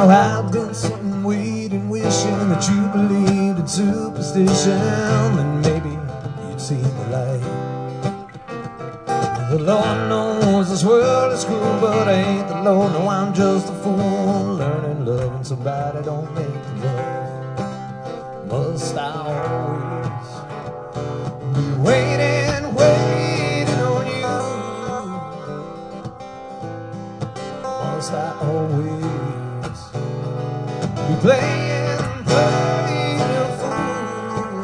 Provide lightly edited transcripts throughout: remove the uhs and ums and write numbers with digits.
Now I've been sitting waiting, wishing that you believed in superstition, and maybe you'd see the light. The Lord knows this world is cruel, but I ain't the Lord. No, I'm just a fool, learning loving somebody don't make love. Must I always be waiting, waiting on you? Must I always be playing, playing a fool?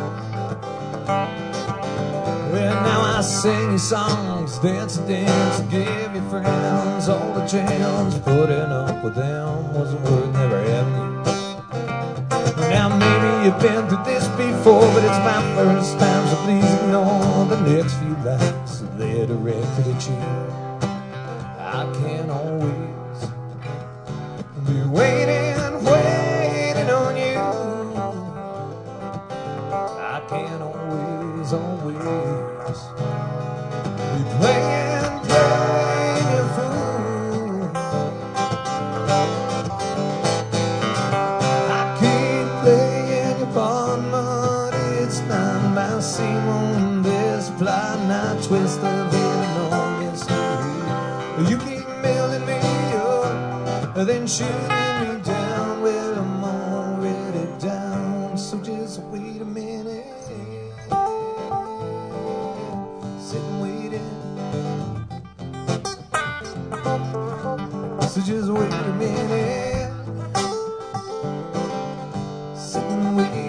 Well, now I sing songs, dance, dance, give your friends all the chance. Putting up with them wasn't worth never having you. Now maybe you've been through this before, but it's my first time, so please ignore the next few lines. They're directed at you. I can't always be waiting, waiting on you. I can't always, always be playing, playing a fool. I keep playing your pawn, but it's not my seam on this plot, not twist of healing on mystery. You keep mailing me up, then shooting me down. Well, I'm already down, so just wait a minute. Sitting waiting, so just wait a minute. Sitting waiting.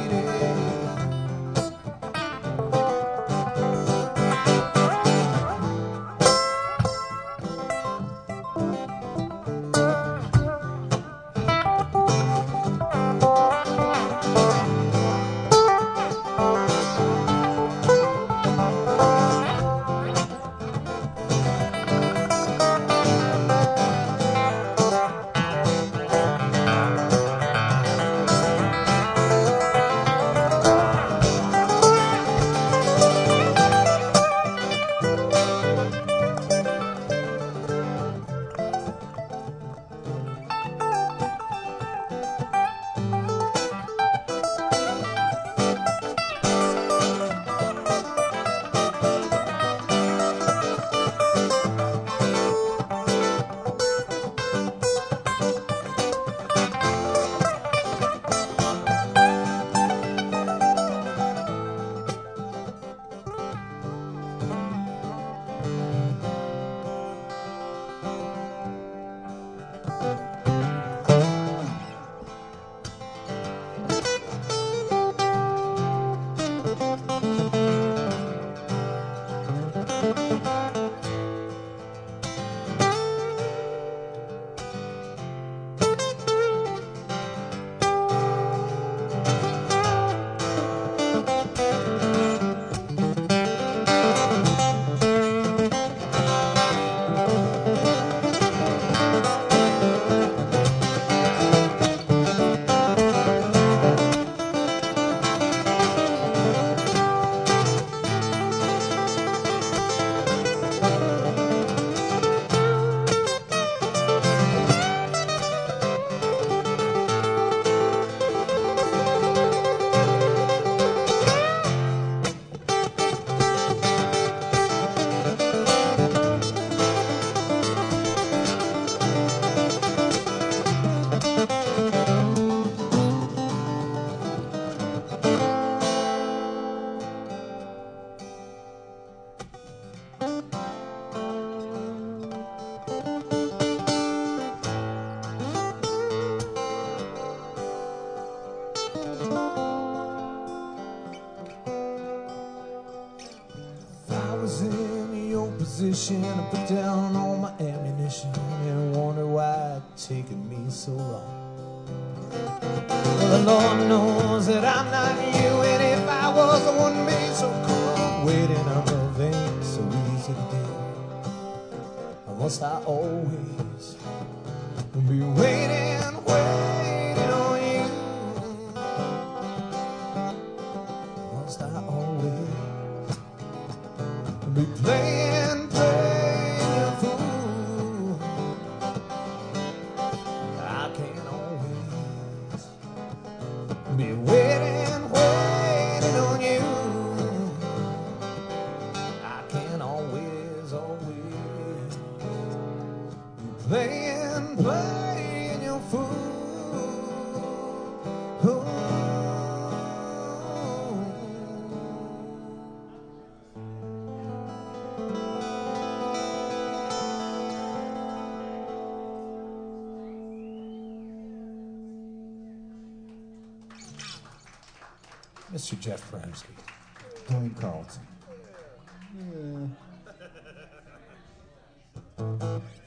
Position, I put down all my ammunition and wonder why it's taken me so long. Well, the Lord knows that I'm not you, and if I was, I wouldn't be so cool. Waiting on love ain't so easy to do. Must I always be waiting, waiting on you? Must I always be playing, playing a fool? I can't always playing your fool. Oh. Mr. Jeff Bramsky. Tony Carlton. Yeah.